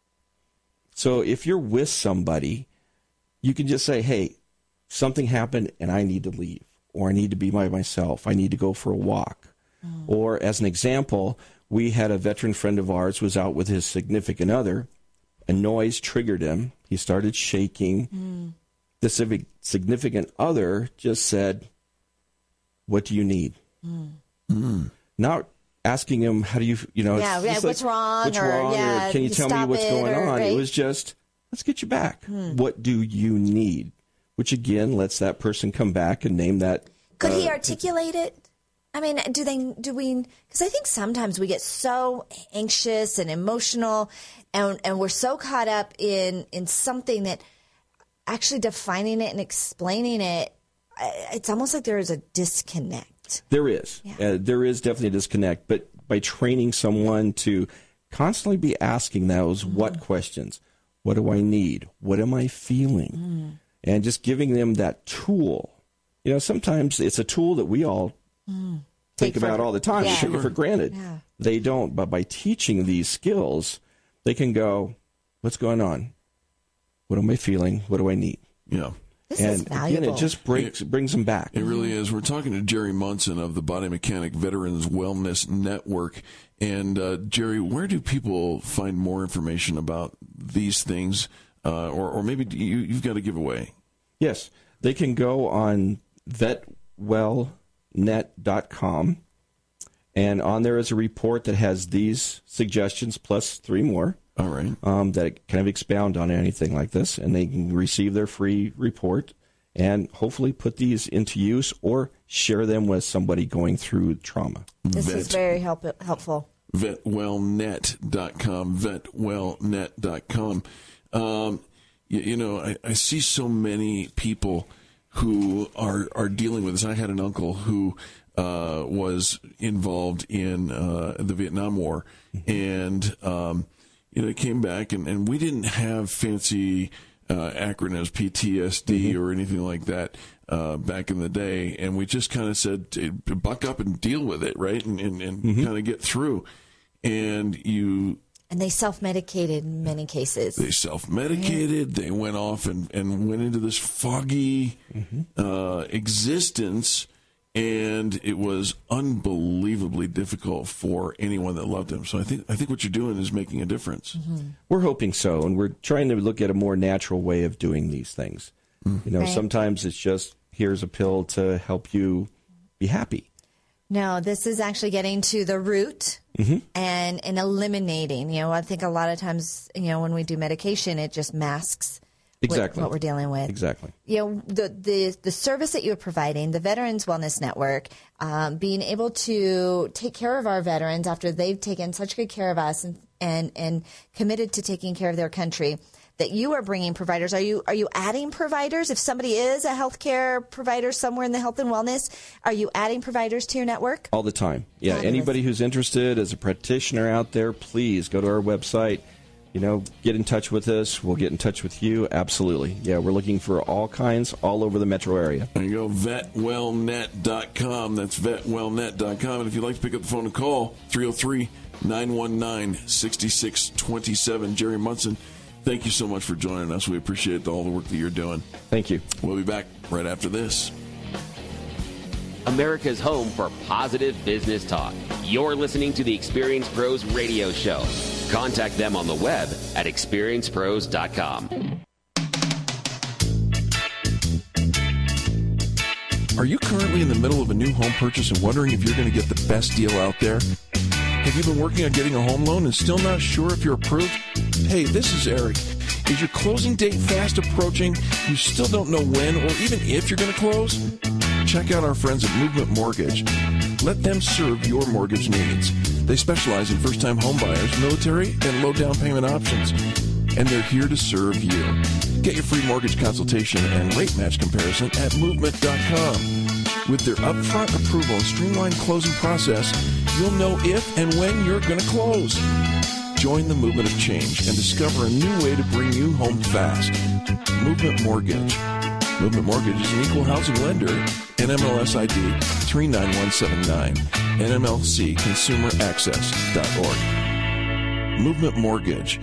So if you're with somebody, you can just say, "Hey, something happened and I need to leave, or I need to be by myself. I need to go for a walk." Mm. Or as an example, we had a veteran friend of ours was out with his significant other. A noise triggered him. He started shaking. Mm. The civic, significant other just said, "What do you need?" Mm. Mm. Not asking him, "How do you, you know, yeah, yeah, what's like, wrong? What's or, wrong? Yeah, or can you tell me what's going or, on?" Right? It was just, "Let's get you back. Mm. What do you need?" Which, again, lets that person come back and name that. Could uh, he articulate it? I mean, do they, do we, because I think sometimes we get so anxious and emotional and, and we're so caught up in, in something that actually defining it and explaining it, it's almost like there is a disconnect. There is. Yeah. Uh, there is definitely a disconnect. But by training someone to constantly be asking those mm. what questions, what do I need? What am I feeling? Mm. And just giving them that tool. You know, sometimes it's a tool that we all mm. think Take about for, all the time. Yeah. We take it for granted. Yeah. They don't. But by teaching these skills, they can go, what's going on? What am I feeling? What do I need? Yeah. This and is valuable. Again, it just breaks, it brings them back. It really is. We're talking to Jerry Munson of the Body Mechanic Veterans Wellness Network. And, uh, Jerry, where do people find more information about these things? Uh, or, or maybe you, you've got a giveaway. Yes. They can go on vet well net dot com. And on there is a report that has these suggestions plus three more. All right. Um, that kind of expound on anything like this. And they can receive their free report and hopefully put these into use or share them with somebody going through trauma. This vet, is very help- helpful. vet well net dot com, vet well net dot com. Um, you, you know, I, I see so many people who are, are dealing with this. I had an uncle who uh, was involved in uh, the Vietnam War, and um, you know, he came back, and, and we didn't have fancy uh, acronyms, P T S D mm-hmm. or anything like that uh, back in the day, and we just kind of said, buck up and deal with it, right, and, and, and mm-hmm. kind of get through. And you... And they self-medicated in many cases. They self-medicated. They went off and, and went into this foggy mm-hmm. uh, existence, and it was unbelievably difficult for anyone that loved him. So I think I think what you're doing is making a difference. Mm-hmm. We're hoping so, and we're trying to look at a more natural way of doing these things. Mm-hmm. You know, right. Sometimes it's just, here's a pill to help you be happy. No, this is actually getting to the root mm-hmm. and, and eliminating. You know, I think a lot of times, you know, when we do medication, it just masks exactly what, what we're dealing with. Exactly. You know, the, the, the service that you're providing, the Veterans Wellness Network, um, being able to take care of our veterans after they've taken such good care of us and, and, and committed to taking care of their country, that you are bringing providers. Are you are you adding providers? If somebody is a healthcare provider somewhere in the health and wellness, are you adding providers to your network? All the time. Yeah, Fabulous. Anybody who's interested as a practitioner out there, please go to our website. You know, get in touch with us. We'll get in touch with you. Absolutely. Yeah, we're looking for all kinds all over the metro area. There you go, vet well net dot com. That's vet well net dot com. And if you'd like to pick up the phone and call, three oh three, nine one nine, six six two seven. Jerry Munson, thank you so much for joining us. We appreciate all the work that you're doing. Thank you. We'll be back right after this. America's home for positive business talk. You're listening to the Experience Pros Radio Show. Contact them on the web at experience pros dot com. Are you currently in the middle of a new home purchase and wondering if you're going to get the best deal out there? Have you been working on getting a home loan and still not sure if you're approved? Hey, this is Eric. Is your closing date fast approaching? You still don't know when or even if you're going to close? Check out our friends at Movement Mortgage. Let them serve your mortgage needs. They specialize in first-time home buyers, military, and low down payment options. And they're here to serve you. Get your free mortgage consultation and rate match comparison at movement dot com. With their upfront approval and streamlined closing process, you'll know if and when you're going to close. Join the movement of change and discover a new way to bring you home fast. Movement Mortgage. Movement Mortgage is an equal housing lender. N M L S I D three nine one seven nine. N M L C consumer access dot org. Movement Mortgage.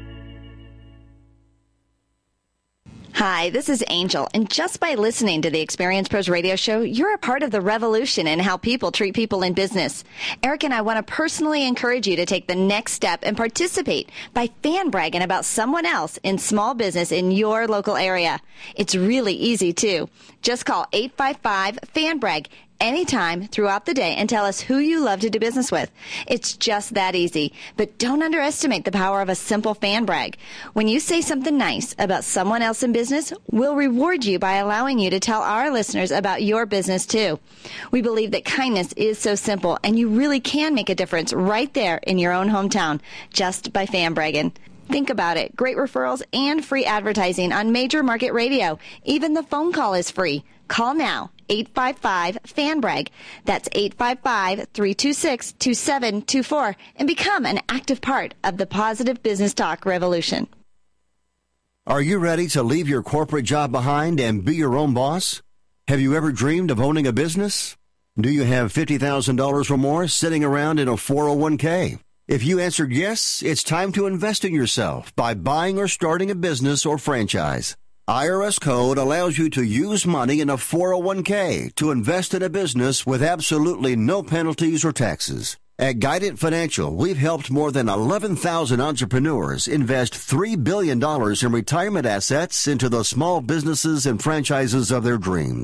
Hi, this is Angel, and just by listening to the Experience Pros Radio Show, you're a part of the revolution in how people treat people in business. Eric and I want to personally encourage you to take the next step and participate by fan bragging about someone else in small business in your local area. It's really easy, too. Just call eight five five, fan brag anytime throughout the day and tell us who you love to do business with. It's just that easy. But don't underestimate the power of a simple fan brag. When you say something nice about someone else in business, we'll reward you by allowing you to tell our listeners about your business too. We believe that kindness is so simple, and you really can make a difference right there in your own hometown just by fan bragging. Think about it. Great referrals and free advertising on major market radio. Even the phone call is free. Call now. eight five five, fan brag. That's eight five five, three two six, two seven two four and become an active part of the positive business talk revolution. Are you ready to leave your corporate job behind and be your own boss? Have you ever dreamed of owning a business? Do you have fifty thousand dollars or more sitting around in a four oh one k? If you answered yes, it's time to invest in yourself by buying or starting a business or franchise. I R S code allows you to use money in a four oh one k to invest in a business with absolutely no penalties or taxes. At Guidant Financial, we've helped more than eleven thousand entrepreneurs invest three billion dollars in retirement assets into the small businesses and franchises of their dreams.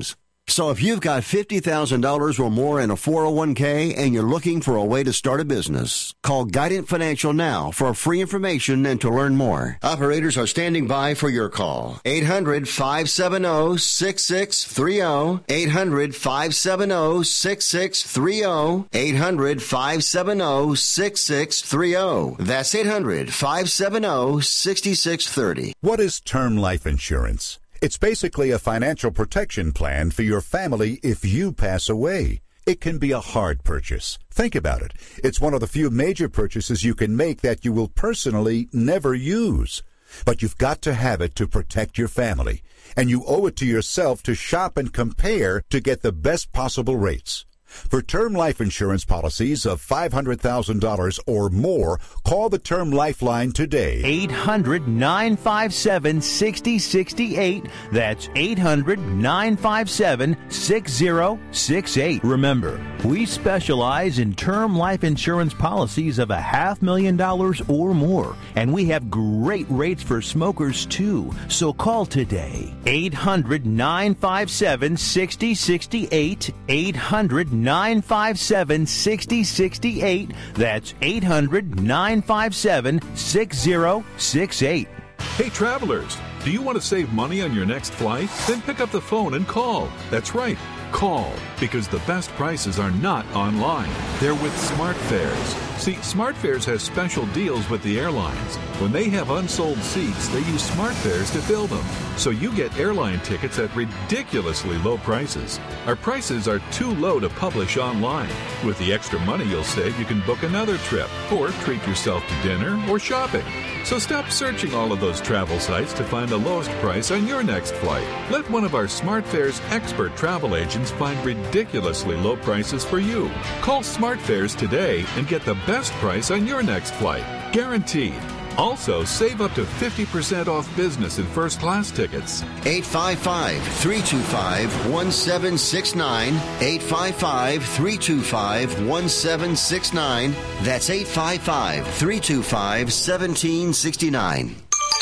So if you've got fifty thousand dollars or more in a four oh one k and you're looking for a way to start a business, call Guidant Financial now for free information and to learn more. Operators are standing by for your call. eight hundred, five seven zero, six six three zero. eight hundred, five seven zero, six six three zero. eight hundred, five seven zero, six six three zero. That's eight hundred, five seven zero, six six three zero. What is term life insurance? It's basically a financial protection plan for your family if you pass away. It can be a hard purchase. Think about it. It's one of the few major purchases you can make that you will personally never use. But you've got to have it to protect your family. And you owe it to yourself to shop and compare to get the best possible rates. For term life insurance policies of five hundred thousand dollars or more, call the Term Lifeline today. eight hundred, nine five seven, six oh six eight. That's eight hundred, nine five seven, six oh six eight. Remember, we specialize in term life insurance policies of a half million dollars or more, and we have great rates for smokers too. So call today. eight hundred, nine five seven, six oh six eight. eight hundred, nine five seven, six oh six eight. That's eight hundred, nine five seven, six oh six eight. Hey travelers, do you want to save money on your next flight? Then pick up the phone and call. That's right, call, because the best prices are not online. They're with SmartFares. See, SmartFares has special deals with the airlines. When they have unsold seats, they use SmartFares to fill them. So you get airline tickets at ridiculously low prices. Our prices are too low to publish online. With the extra money you'll save, you can book another trip or treat yourself to dinner or shopping. So stop searching all of those travel sites to find the lowest price on your next flight. Let one of our SmartFares expert travel agents find ridiculously low prices for you. Call SmartFares today and get the best price on your next flight. Guaranteed. Also, save up to fifty percent off business and first class tickets. eight five five, three two five, one seven six nine. eight five five, three two five, one seven six nine. That's eight five five, three two five, one seven six nine.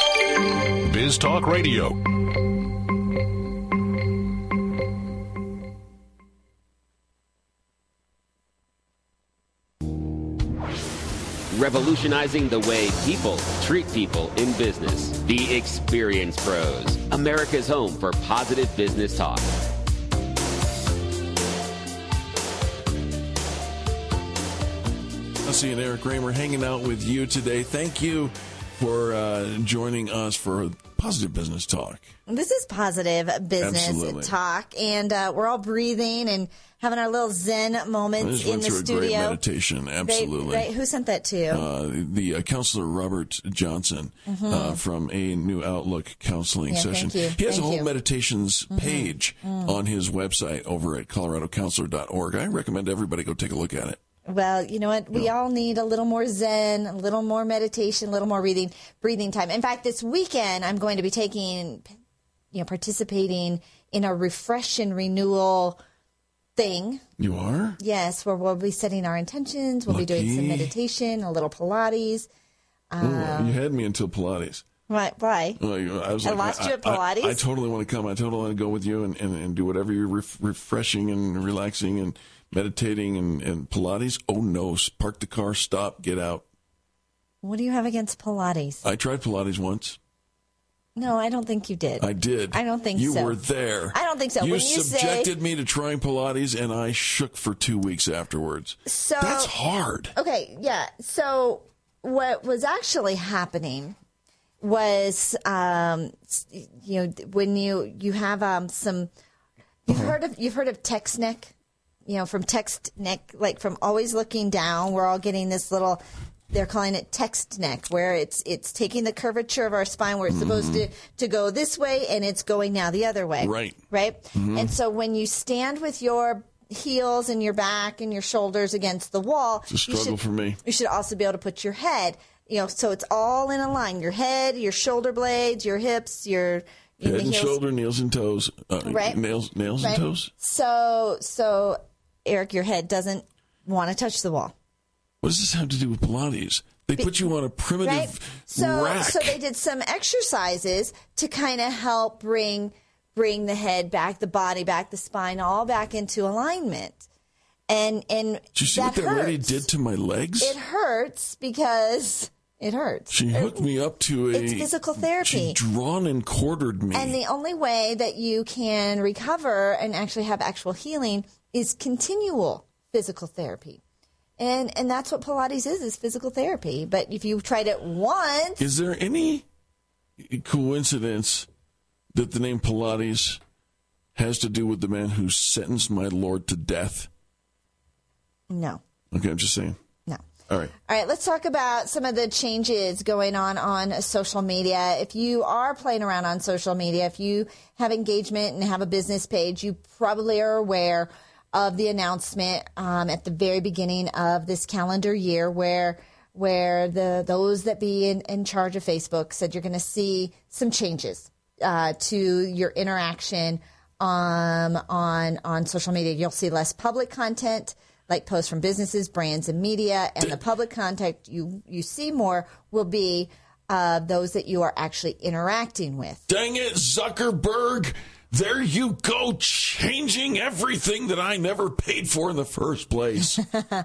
Biz Talk Radio. Revolutionizing the way people treat people in business. The Experience Pros, America's home for positive business talk. Jesse and Eric Kramer hanging out with you today. Thank you for uh, joining us for Positive Business Talk. This is Positive Business Absolutely. Talk, and uh, we're all breathing and having our little Zen moments I just in went the through studio. a great meditation, absolutely. Right, right. Who sent that to you? Uh, the uh, counselor Robert Johnson Mhm. uh, from a New Outlook counseling Yeah, session. thank you. He has Thank a whole you. meditations Mhm. page Mm. on his website over at colorado counselor dot org. I recommend everybody go take a look at it. Well, you know what? We all need a little more Zen, a little more meditation, a little more breathing, breathing time. In fact, this weekend I'm going to be taking, you know, participating in a refresh and renewal thing. You are? Yes, where we'll be setting our intentions. We'll be doing some Lucky. meditation, a little Pilates. Ooh, Um, you had me until Pilates. Right? Why? Well, you- I was I like, lost you at I, Pilates? I totally want to come. I totally want to go with you and, and, and do whatever you're ref- refreshing and relaxing and meditating and, and Pilates. Oh, no. Park the car, stop, get out. What do you have against Pilates? I tried Pilates once. No, I don't think you did. I did. I don't think you so. You were there. I don't think so. You When you subjected say, me to trying Pilates, and I shook for two weeks afterwards. So That's hard. Okay, yeah. So what was actually happening was, um, you know, when you you have um, some, you've heard of you've heard of text neck, you know, from text neck, like from always looking down. We're all getting this little. They're calling it text neck, where it's it's taking the curvature of our spine where it's supposed to, to go this way, and it's going now the other way. Right. Right? Mhm. And so when you stand with your heels and your back and your shoulders against the wall, It's a struggle you should, for me. you should also be able to put your head, you know, so it's all in a line. Your head, your shoulder blades, your hips, your Head the and heels. shoulder, nails and toes. Uh, Right. Nails, nails Right? and toes. So, so Eric, your head doesn't want to touch the wall. What does this have to do with Pilates? They Be- put you on a primitive Right? So, rack. so they did some exercises to kind of help bring bring the head back, the body back, the spine, all back into alignment. And and did you see that what that hurts. lady did to my legs? It hurts because it hurts. She hooked me up to a... It's physical therapy. She drawn and quartered me. And the only way that you can recover and actually have actual healing is continual physical therapy. And and that's what Pilates is, is physical therapy. But if you tried it once... Is there any coincidence that the name Pilates has to do with the man who sentenced my Lord to death? No. Okay, I'm just saying. No. All right. All right, let's talk about some of the changes going on on social media. If you are playing around on social media, if you have engagement and have a business page, you probably are aware of the announcement um, at the very beginning of this calendar year where where the those that be in, in charge of Facebook said you're going to see some changes uh, to your interaction um, on on social media. You'll see less public content, like posts from businesses, brands, and media, and the public contact you, you see more will be uh, those that you are actually interacting with. Dang it, Zuckerberg! There you go, changing everything that I never paid for in the first place.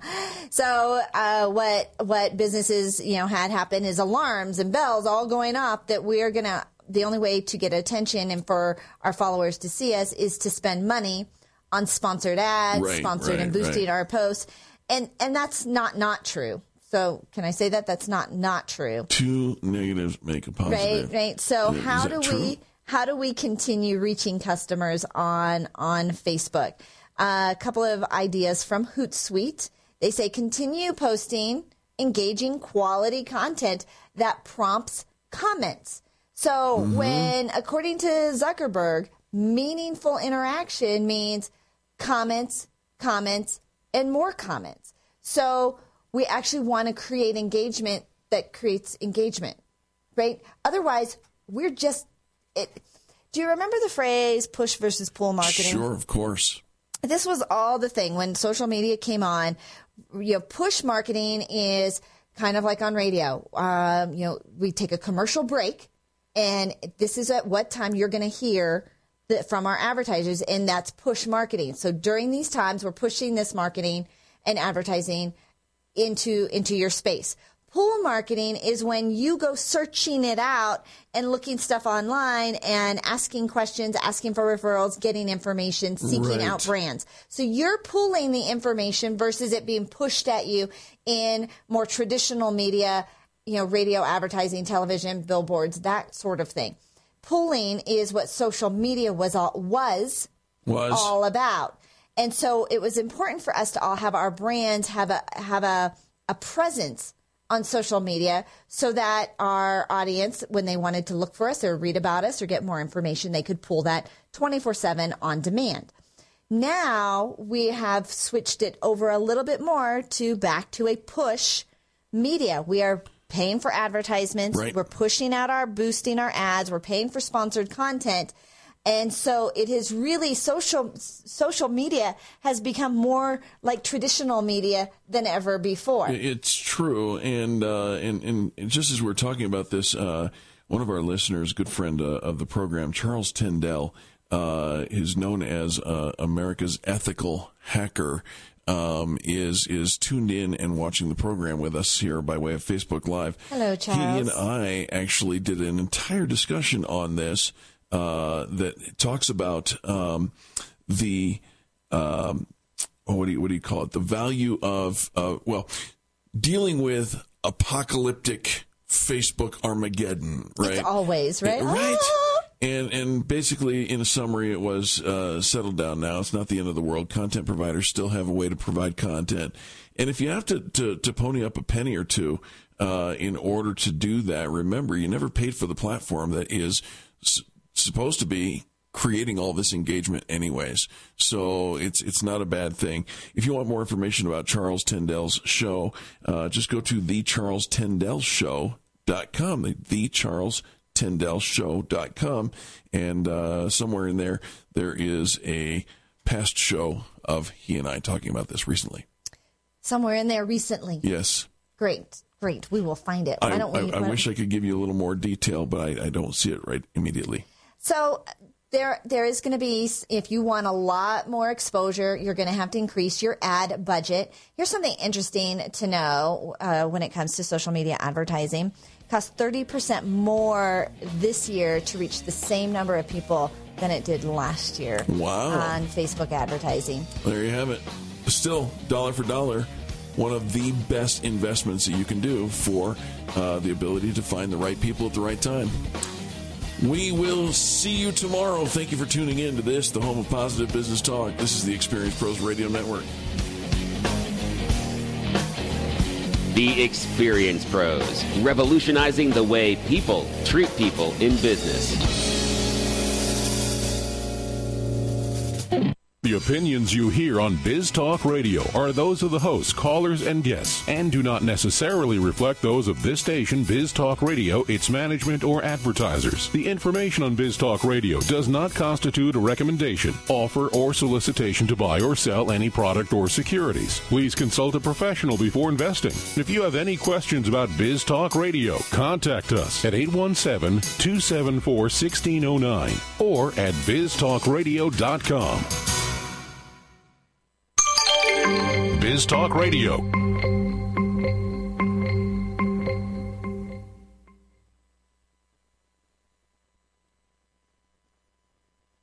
So uh, what what businesses you know had happen is alarms and bells all going off that we are going to, the only way to get attention and for our followers to see us is to spend money on sponsored ads, right, sponsored right, and boosting right. our posts. And and that's not not true. So can I say that? That's not not true. Two negatives make a positive. Right, right. So Is how that do true? we how do we continue reaching customers on on Facebook? Uh, a couple of ideas from Hootsuite. They say continue posting engaging quality content that prompts comments. So Mm-hmm. when, according to Zuckerberg, meaningful interaction means comments, comments, and more comments. So we actually want to create engagement that creates engagement, right? Otherwise, we're just... It, do you remember the phrase push versus pull marketing? Sure, of course. This was all the thing when social media came on. You know, push marketing is kind of like on radio. Um, you know, we take a commercial break, and this is at what time you're going to hear the, from our advertisers, and that's push marketing. So during these times, we're pushing this marketing and advertising into into your space. Pull marketing is when you go searching it out and looking stuff online and asking questions, asking for referrals, getting information, seeking Right. out brands. So you're pulling the information versus it being pushed at you in more traditional media, you know, radio, advertising, television, billboards, that sort of thing. Pulling is what social media was all, was, Was. all about. And so it was important for us to all have our brands have a have a, a presence on social media so that our audience, when they wanted to look for us or read about us or get more information, they could pull that twenty-four seven on demand. Now we have switched it over a little bit more to back to a push media. We are paying for advertisements. Right. We're pushing out our, boosting our ads. We're paying for sponsored content. And so it is really social social media has become more like traditional media than ever before. It's true. And, uh, and, and just as we're talking about this, uh, one of our listeners, good friend uh, of the program, Charles Tyndall, uh, is known as uh, America's ethical hacker. Um, is is tuned in and watching the program with us here by way of Facebook Live. Hello, Charles. He and I actually did an entire discussion on this uh, that talks about um, the um, oh, what do you what do you call it? The value of uh, well, dealing with apocalyptic Facebook Armageddon, right? It's always, right? Right. Ah! And and basically, in a summary, it was uh, settled down now. It's not the end of the world. Content providers still have a way to provide content. And if you have to, to, to pony up a penny or two uh, in order to do that, remember, you never paid for the platform that is s- supposed to be creating all this engagement anyways. So it's it's not a bad thing. If you want more information about Charles Tyndall's show, uh, just go to the charles tyndall show dot com. The, the Charles tyndall show dot com, and uh, somewhere in there, there is a past show of he and I talking about this recently. Somewhere in there recently. Yes. Great, great. We will find it. Why I, don't we? I, I why- wish I could give you a little more detail, but I, I don't see it right immediately. So There, there is going to be, if you want a lot more exposure, you're going to have to increase your ad budget. Here's something interesting to know uh, when it comes to social media advertising. It costs thirty percent more this year to reach the same number of people than it did last year. Wow. On Facebook advertising. There you have it. Still, dollar for dollar, one of the best investments that you can do for uh, the ability to find the right people at the right time. We will see you tomorrow. Thank you for tuning in to this, the home of positive business talk. This is the Experience Pros Radio Network. The Experience Pros, revolutionizing the way people treat people in business. The opinions you hear on Biz Talk Radio are those of the hosts, callers, and guests, and do not necessarily reflect those of this station, Biz Talk Radio, its management, or advertisers. The information on Biz Talk Radio does not constitute a recommendation, offer, or solicitation to buy or sell any product or securities. Please consult a professional before investing. If you have any questions about Biz Talk Radio, contact us at eight one seven, two seven four, one six zero nine or at biz talk radio dot com. Biz Talk Radio.